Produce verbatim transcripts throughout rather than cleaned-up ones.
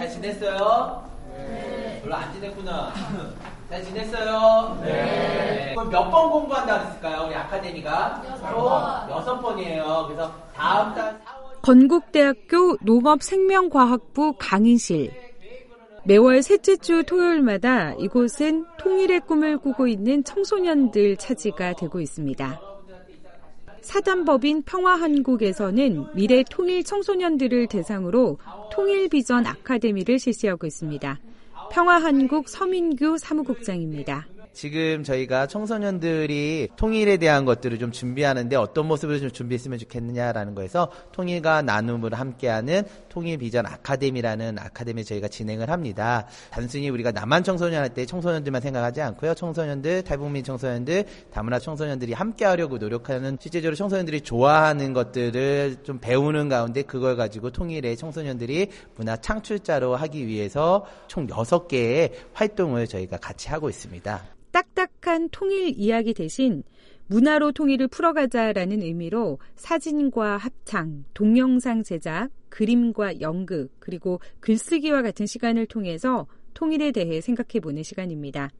잘 지냈어요? 네. 별로 안 지냈구나. 잘 지냈어요? 네. 네. 그럼 몇 번 공부한다고 했을까요? 우리 아카데미가? 여섯 번. 여섯 번이에요. 그래서 다음 달 사월. 건국대학교 농업생명과학부 강의실. 매월 셋째 주 토요일마다 이곳은 통일의 꿈을 꾸고 있는 청소년들 차지가 되고 있습니다. 사단법인 평화한국에서는 미래 통일 청소년들을 대상으로 통일비전 아카데미를 실시하고 있습니다. 평화한국 서민규 사무국장입니다. 지금 저희가 청소년들이 통일에 대한 것들을 좀 준비하는데 어떤 모습으로 좀 준비했으면 좋겠느냐라는 거에서 통일과 나눔을 함께하는 통일비전 아카데미라는 아카데미 저희가 진행을 합니다. 단순히 우리가 남한 청소년 할 때 청소년들만 생각하지 않고요. 청소년들, 탈북민 청소년들, 다문화 청소년들이 함께하려고 노력하는 실제적으로 청소년들이 좋아하는 것들을 좀 배우는 가운데 그걸 가지고 통일의 청소년들이 문화 창출자로 하기 위해서 총 여섯 개의 활동을 저희가 같이 하고 있습니다. 딱딱한 통일 이야기 대신 문화로 통일을 풀어가자라는 의미로 사진과 합창, 동영상 제작, 그림과 연극, 그리고 글쓰기와 같은 시간을 통해서 통일에 대해 생각해보는 시간입니다.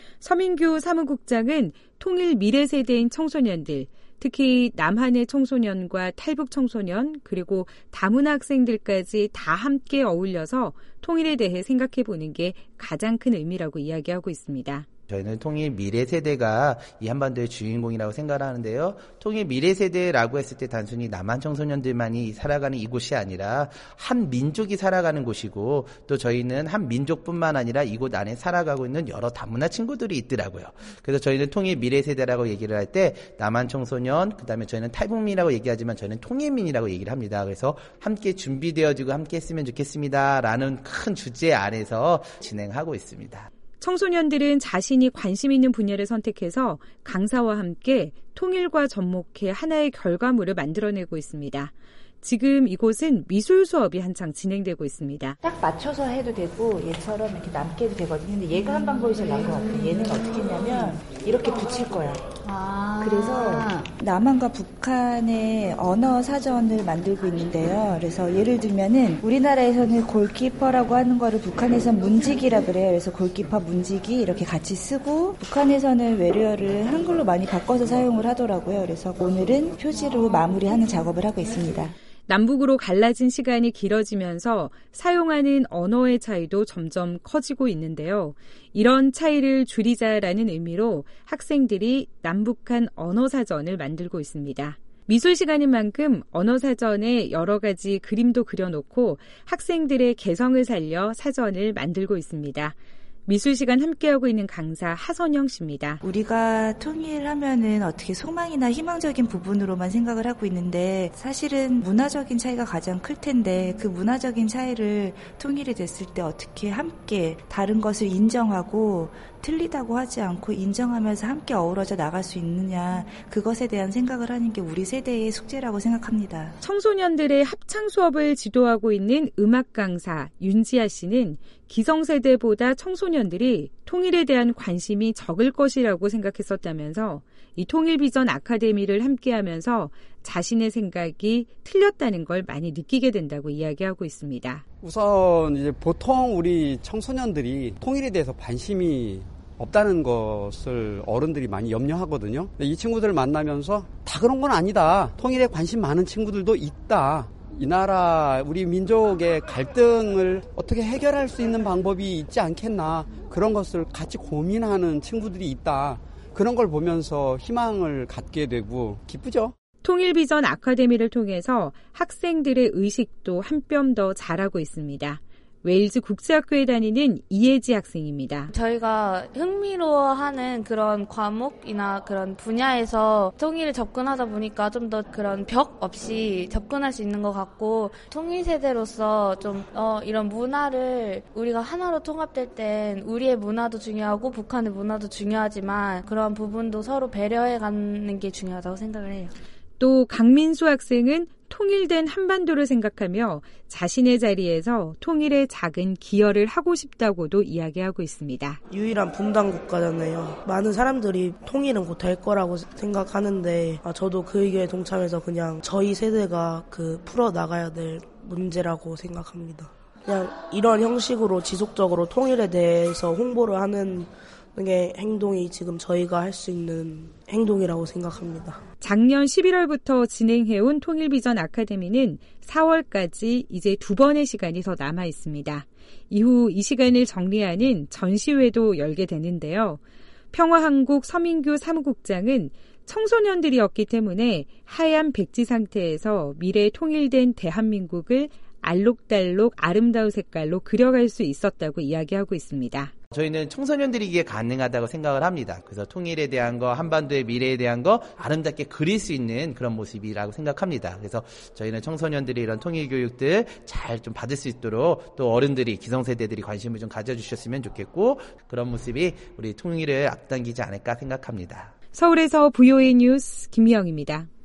서민규 사무국장은 통일 미래 세대인 청소년들, 특히 남한의 청소년과 탈북 청소년, 그리고 다문화 학생들까지 다 함께 어울려서 통일에 대해 생각해보는 게 가장 큰 의미라고 이야기하고 있습니다. 저희는 통일 미래 세대가 이 한반도의 주인공이라고 생각하는데요. 통일 미래 세대라고 했을 때 단순히 남한 청소년들만이 살아가는 이곳이 아니라 한 민족이 살아가는 곳이고 또 저희는 한 민족뿐만 아니라 이곳 안에 살아가고 있는 여러 다문화 친구들이 있더라고요. 그래서 저희는 통일 미래 세대라고 얘기를 할 때 남한 청소년, 그다음에 저희는 탈북민이라고 얘기하지만 저희는 통일민이라고 얘기를 합니다. 그래서 함께 준비되어지고 함께 했으면 좋겠습니다라는 큰 주제 안에서 진행하고 있습니다. 청소년들은 자신이 관심 있는 분야를 선택해서 강사와 함께 통일과 접목해 하나의 결과물을 만들어내고 있습니다. 지금 이곳은 미술 수업이 한창 진행되고 있습니다. 딱 맞춰서 해도 되고 얘처럼 이렇게 남게 해도 되거든요. 근데 얘가 한 방법이 제일 나은 것 같아요. 얘는 어떻게 했냐면 이렇게 붙일 거야. 아~ 그래서 남한과 북한의 언어 사전을 만들고 있는데요. 그래서 예를 들면은 우리나라에서는 골키퍼라고 하는 거를 북한에서는 문지기라 그래요. 그래서 골키퍼, 문지기 이렇게 같이 쓰고 북한에서는 외래어를 한글로 많이 바꿔서 사용을 하더라고요. 그래서 오늘은 표지로 마무리하는 작업을 하고 있습니다. 남북으로 갈라진 시간이 길어지면서 사용하는 언어의 차이도 점점 커지고 있는데요. 이런 차이를 줄이자라는 의미로 학생들이 남북한 언어사전을 만들고 있습니다. 미술 시간인 만큼 언어사전에 여러 가지 그림도 그려놓고 학생들의 개성을 살려 사전을 만들고 있습니다. 미술 시간 함께하고 있는 강사 하선영 씨입니다. 우리가 통일하면은 어떻게 소망이나 희망적인 부분으로만 생각을 하고 있는데 사실은 문화적인 차이가 가장 클 텐데 그 문화적인 차이를 통일이 됐을 때 어떻게 함께 다른 것을 인정하고 틀리다고 하지 않고 인정하면서 함께 어우러져 나갈 수 있느냐, 그것에 대한 생각을 하는 게 우리 세대의 숙제라고 생각합니다. 청소년들의 합창 수업을 지도하고 있는 음악 강사 윤지아 씨는 기성세대보다 청소년들이 통일에 대한 관심이 적을 것이라고 생각했었다면서 이 통일비전 아카데미를 함께하면서 자신의 생각이 틀렸다는 걸 많이 느끼게 된다고 이야기하고 있습니다. 우선 이제 보통 우리 청소년들이 통일에 대해서 관심이 없다는 것을 어른들이 많이 염려하거든요. 이 친구들을 만나면서 다 그런 건 아니다. 통일에 관심 많은 친구들도 있다. 이 나라 우리 민족의 갈등을 어떻게 해결할 수 있는 방법이 있지 않겠나, 그런 것을 같이 고민하는 친구들이 있다. 그런 걸 보면서 희망을 갖게 되고 기쁘죠. 통일비전 아카데미를 통해서 학생들의 의식도 한 뼘 더 자라고 있습니다. 웨일즈 국제학교에 다니는 이혜지 학생입니다. 저희가 흥미로워하는 그런 과목이나 그런 분야에서 통일을 접근하다 보니까 좀 더 그런 벽 없이 접근할 수 있는 것 같고, 통일 세대로서 좀 어, 이런 문화를 우리가 하나로 통합될 땐 우리의 문화도 중요하고 북한의 문화도 중요하지만 그런 부분도 서로 배려해가는 게 중요하다고 생각을 해요. 또 강민수 학생은 통일된 한반도를 생각하며 자신의 자리에서 통일에 작은 기여를 하고 싶다고도 이야기하고 있습니다. 유일한 분단 국가잖아요. 많은 사람들이 통일은 곧 될 거라고 생각하는데 아, 저도 그 의견에 동참해서 그냥 저희 세대가 그 풀어나가야 될 문제라고 생각합니다. 그냥 이런 형식으로 지속적으로 통일에 대해서 홍보를 하는 게 행동이 지금 저희가 할 수 있는 행동이라고 생각합니다. 작년 십일월부터 진행해온 통일비전 아카데미는 사월까지 이제 두 번의 시간이 더 남아 있습니다. 이후 이 시간을 정리하는 전시회도 열게 되는데요. 평화한국 서민규 사무국장은 청소년들이었기 때문에 하얀 백지 상태에서 미래 통일된 대한민국을 알록달록 아름다운 색깔로 그려갈 수 있었다고 이야기하고 있습니다. 저희는 청소년들이기에 가능하다고 생각을 합니다. 그래서 통일에 대한 거, 한반도의 미래에 대한 거 아름답게 그릴 수 있는 그런 모습이라고 생각합니다. 그래서 저희는 청소년들이 이런 통일 교육들 잘 좀 받을 수 있도록 또 어른들이, 기성세대들이 관심을 좀 가져주셨으면 좋겠고 그런 모습이 우리 통일을 앞당기지 않을까 생각합니다. 서울에서 브이오에이 뉴스 김미영입니다.